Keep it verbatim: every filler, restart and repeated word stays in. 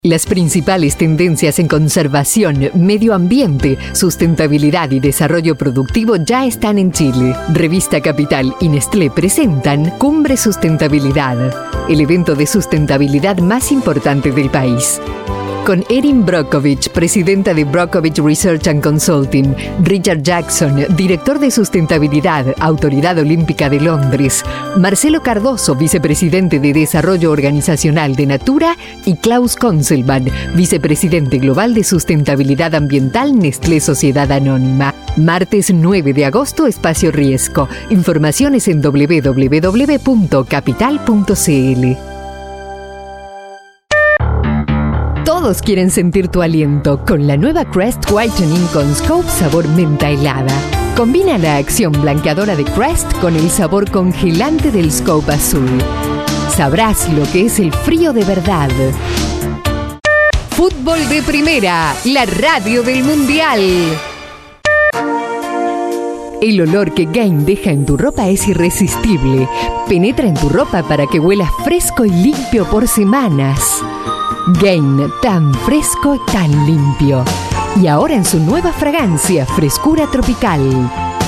Las principales tendencias en conservación, medio ambiente, sustentabilidad y desarrollo productivo ya están en Chile. Revista Capital y Nestlé presentan Cumbre Sustentabilidad, el evento de sustentabilidad más importante del país. Con Erin Brockovich, presidenta de Brockovich Research and Consulting, Richard Jackson, director de sustentabilidad, Autoridad Olímpica de Londres, Marcelo Cardoso, vicepresidente de Desarrollo Organizacional de Natura, y Klaus Conselman, vicepresidente global de Sustentabilidad Ambiental Nestlé Sociedad Anónima. Martes nueve de agosto, Espacio Riesgo. Informaciones en doble u doble u doble u punto capital punto c l. Todos quieren sentir tu aliento con la nueva Crest Whitening con Scope sabor menta helada. Combina la acción blanqueadora de Crest con el sabor congelante del Scope azul. Sabrás lo que es el frío de verdad. Fútbol de Primera, la radio del Mundial. El olor que Gain deja en tu ropa es irresistible. Penetra en tu ropa para que huelas fresco y limpio por semanas. Gain, tan fresco, tan limpio. Y ahora en su nueva fragancia, Frescura Tropical.